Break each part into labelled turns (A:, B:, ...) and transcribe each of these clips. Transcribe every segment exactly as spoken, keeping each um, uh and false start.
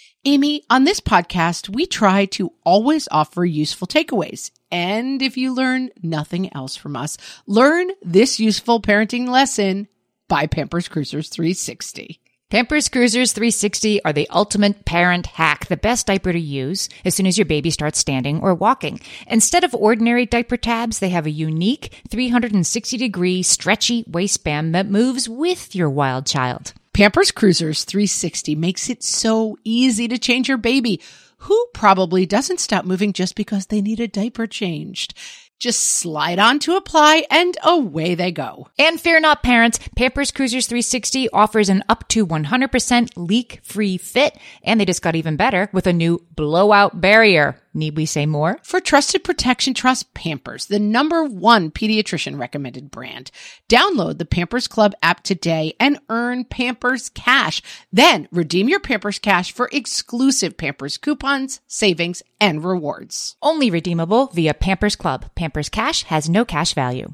A: Amy, on this podcast, we try to always offer useful takeaways. And if you learn nothing else from us, learn this useful parenting lesson by Pampers Cruisers three sixty.
B: Pampers Cruisers three sixty are the ultimate parent hack, the best diaper to use as soon as your baby starts standing or walking. Instead of ordinary diaper tabs, they have a unique three hundred sixty degree stretchy waistband that moves with your wild child.
A: Pampers Cruisers three sixty makes it so easy to change your baby, who probably doesn't stop moving just because they need a diaper changed. Just slide on to apply and away they go.
B: And fear not, parents, Pampers Cruisers three sixty offers an up to one hundred percent leak-free fit, and they just got even better with a new blowout barrier. Need we say more?
A: For trusted protection, trust Pampers, the number one pediatrician recommended brand. Download the Pampers Club app today and earn Pampers Cash. Then redeem your Pampers Cash for exclusive Pampers coupons, savings, and rewards.
B: Only redeemable via Pampers Club. Pampers Cash has no cash value.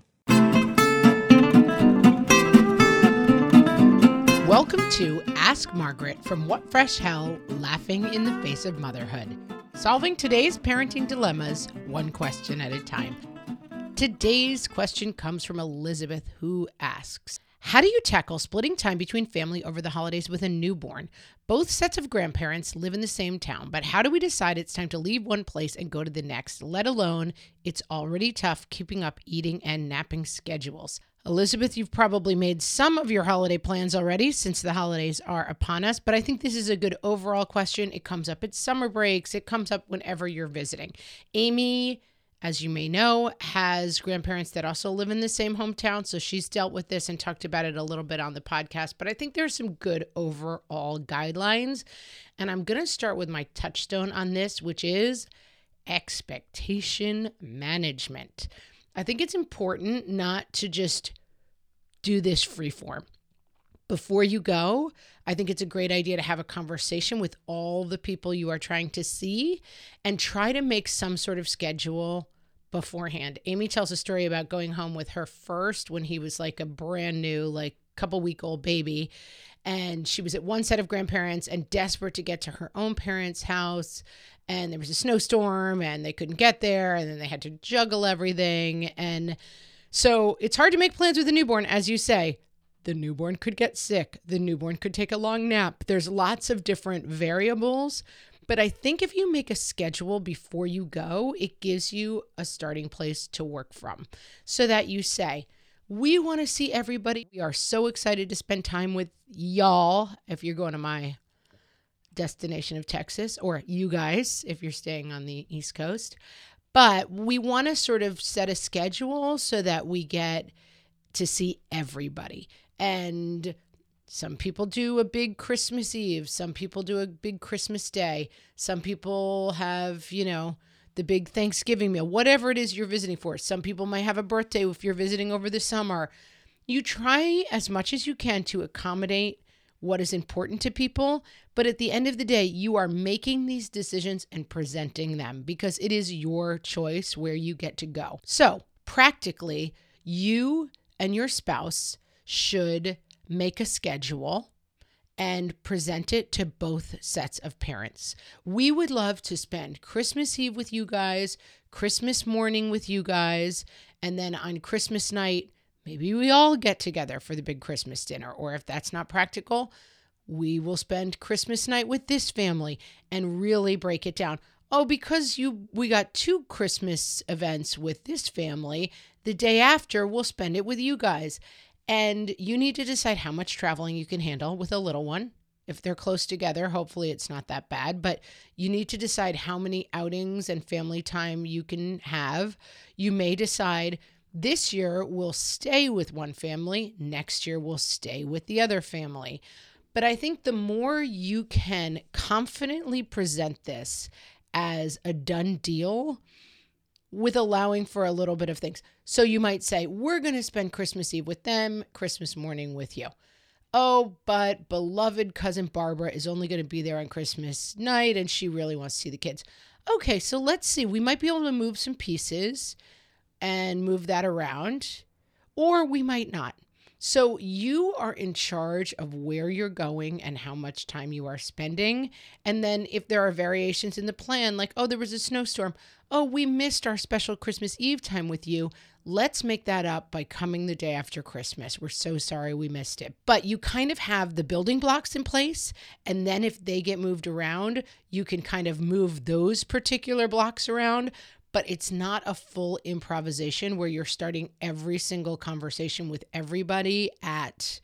A: Welcome to Ask Margaret from What Fresh Hell, laughing in the face of motherhood. Solving today's parenting dilemmas, one question at a time. Today's question comes from Elizabeth, who asks, how do you tackle splitting time between family over the holidays with a newborn? Both sets of grandparents live in the same town, but how do we decide it's time to leave one place and go to the next, let alone it's already tough keeping up eating and napping schedules? Elizabeth, you've probably made some of your holiday plans already since the holidays are upon us, but I think this is a good overall question. It comes up at summer breaks. It comes up whenever you're visiting. Amy, as you may know, has grandparents that also live in the same hometown, so she's dealt with this and talked about it a little bit on the podcast, but I think there's some good overall guidelines, and I'm going to start with my touchstone on this, which is expectation management. I think it's important not to just do this freeform. Before you go, I think it's a great idea to have a conversation with all the people you are trying to see and try to make some sort of schedule beforehand. Amy tells a story about going home with her first when he was like a brand new, like couple week old baby. And she was at one set of grandparents and desperate to get to her own parents' house. And there was a snowstorm and they couldn't get there. And then they had to juggle everything. And so it's hard to make plans with a newborn. As you say, the newborn could get sick. The newborn could take a long nap. There's lots of different variables. But I think if you make a schedule before you go, it gives you a starting place to work from so that you say, we want to see everybody. We are so excited to spend time with y'all if you're going to my destination of Texas, or you guys if you're staying on the East Coast. But we want to sort of set a schedule so that we get to see everybody. And some people do a big Christmas Eve. Some people do a big Christmas Day. Some people have, you know, the big Thanksgiving meal, whatever it is you're visiting for. Some people might have a birthday if you're visiting over the summer. You try as much as you can to accommodate what is important to people. But at the end of the day, you are making these decisions and presenting them because it is your choice where you get to go. So practically, you and your spouse should make a schedule and present it to both sets of parents. We would love to spend Christmas Eve with you guys, Christmas morning with you guys, and then on Christmas night, maybe we all get together for the big Christmas dinner. Or if that's not practical, we will spend Christmas night with this family and really break it down. Oh, because you we got two Christmas events with this family, the day after we'll spend it with you guys. And you need to decide how much traveling you can handle with a little one. If they're close together, hopefully it's not that bad, but you need to decide how many outings and family time you can have. You may decide this year we'll stay with one family, next year we'll stay with the other family. But I think the more you can confidently present this as a done deal, with allowing for a little bit of things. So you might say, we're going to spend Christmas Eve with them, Christmas morning with you. Oh, but beloved cousin Barbara is only going to be there on Christmas night and she really wants to see the kids. Okay, so let's see. We might be able to move some pieces and move that around, or we might not. So you are in charge of where you're going and how much time you are spending. And then if there are variations in the plan, like, oh, there was a snowstorm. Oh, we missed our special Christmas Eve time with you. Let's make that up by coming the day after Christmas. We're so sorry we missed it. But you kind of have the building blocks in place. And then if they get moved around, you can kind of move those particular blocks around. But it's not a full improvisation where you're starting every single conversation with everybody at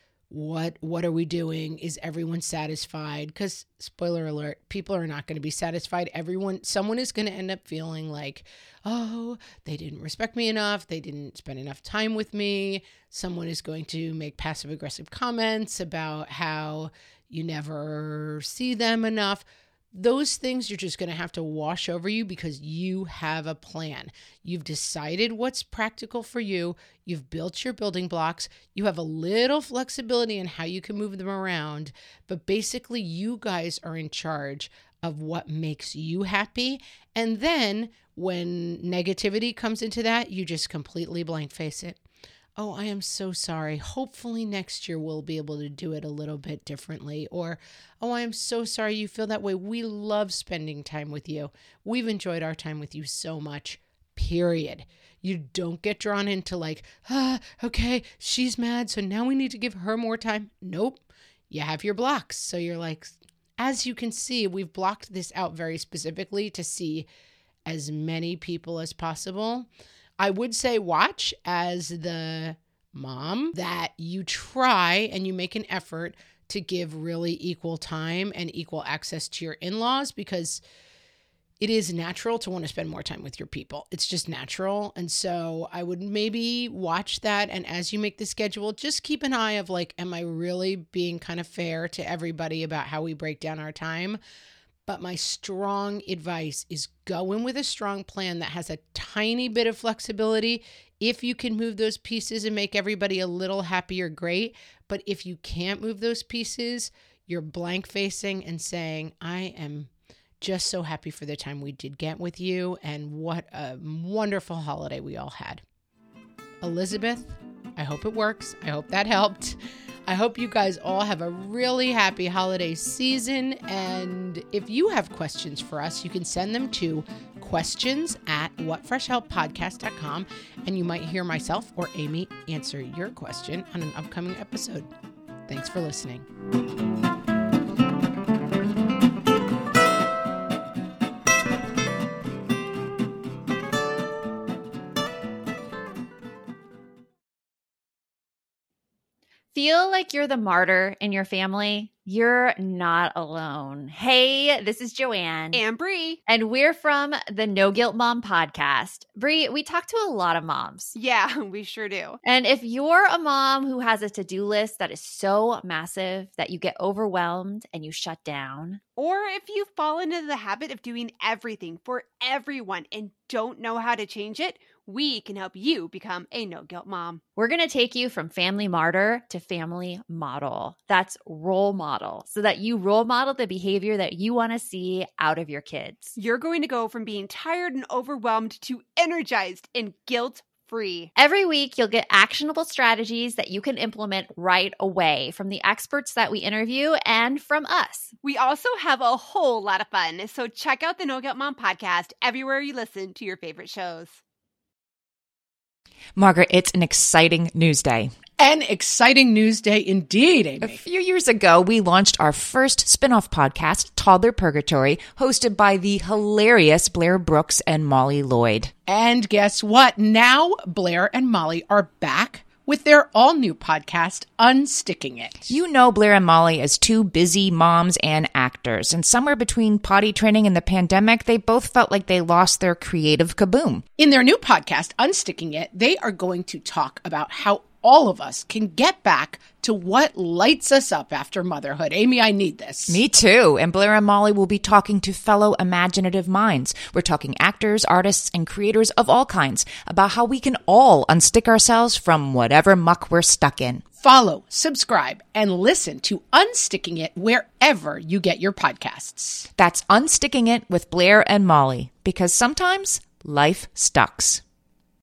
A: what what are we doing? Is everyone satisfied? Because spoiler alert, people are not going to be satisfied. Everyone, someone is going to end up feeling like, oh, they didn't respect me enough. They didn't spend enough time with me. Someone is going to make passive aggressive comments about how you never see them enough. Those things you're just going to have to wash over you because you have a plan. You've decided what's practical for you. You've built your building blocks. You have a little flexibility in how you can move them around. But basically, you guys are in charge of what makes you happy. And then when negativity comes into that, you just completely blank face it. Oh, I am so sorry. Hopefully next year we'll be able to do it a little bit differently. Or, oh, I am so sorry you feel that way. We love spending time with you. We've enjoyed our time with you so much, period. You don't get drawn into like, ah, okay, she's mad, so now we need to give her more time. Nope. You have your blocks. So you're like, as you can see, we've blocked this out very specifically to see as many people as possible. I would say watch as the mom that you try and you make an effort to give really equal time and equal access to your in-laws, because it is natural to want to spend more time with your people. It's just natural. And so I would maybe watch that. And as you make the schedule, just keep an eye of like, am I really being kind of fair to everybody about how we break down our time? But my strong advice is go in with a strong plan that has a tiny bit of flexibility. If you can move those pieces and make everybody a little happier, great. But if you can't move those pieces, you're blank facing and saying, I am just so happy for the time we did get with you. And what a wonderful holiday we all had. Elizabeth, I hope it works. I hope that helped. I hope you guys all have a really happy holiday season. And if you have questions for us, you can send them to questions at what fresh help podcast dot com. And you might hear myself or Amy answer your question on an upcoming episode. Thanks for listening.
C: Feel like you're the martyr in your family? You're not alone. Hey, this is Joanne.
D: And Bree.
C: And we're from the No Guilt Mom podcast. Bree, we talk to a lot of moms.
D: Yeah, we sure do.
C: And if you're a mom who has a to-do list that is so massive that you get overwhelmed and you shut down,
D: or if you fall into the habit of doing everything for everyone and don't know how to change it, we can help you become a no-guilt mom.
C: We're going to take you from family martyr to family model. That's role model, so that you role model the behavior that you want to see out of your kids.
D: You're going to go from being tired and overwhelmed to energized and guilt-free.
C: Every week, you'll get actionable strategies that you can implement right away from the experts that we interview and from us.
D: We also have a whole lot of fun, so check out the No Guilt Mom podcast everywhere you listen to your favorite shows.
B: Margaret, it's an exciting news day.
A: An exciting news day indeed, Amy.
B: A few years ago, we launched our first spin-off podcast, Toddler Purgatory, hosted by the hilarious Blair Brooks and Molly Lloyd.
A: And guess what? Now Blair and Molly are back with their all-new podcast, Unsticking It.
B: You know Blair and Molly as two busy moms and actors, and somewhere between potty training and the pandemic, they both felt like they lost their creative kaboom.
A: In their new podcast, Unsticking It, they are going to talk about how all of us can get back to what lights us up after motherhood. Amy, I need this.
B: Me too. And Blair and Molly will be talking to fellow imaginative minds. We're talking actors, artists, and creators of all kinds about how we can all unstick ourselves from whatever muck we're stuck in.
A: Follow, subscribe, and listen to Unsticking It wherever you get your podcasts.
B: That's Unsticking It with Blair and Molly, because sometimes life stucks.